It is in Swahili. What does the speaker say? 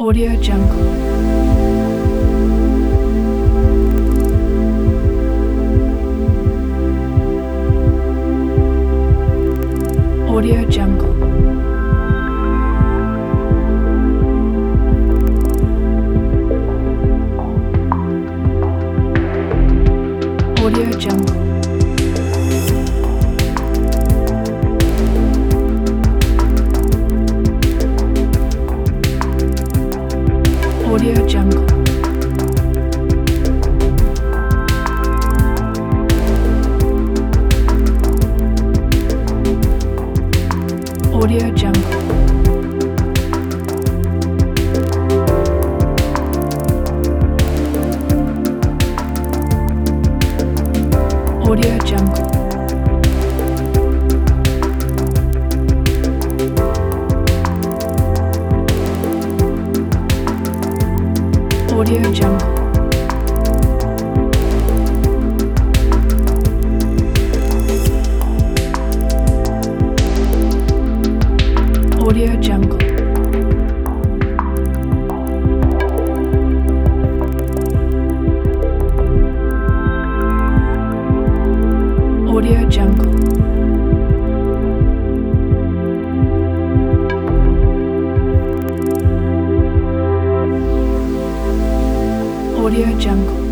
Audio Jungle. Audio Jungle. Audio Jungle. Audio Jungle. Audio Jungle. Audio Jungle. Audio Jungle. Audio Jungle. Audio Jungle. Audio Jungle.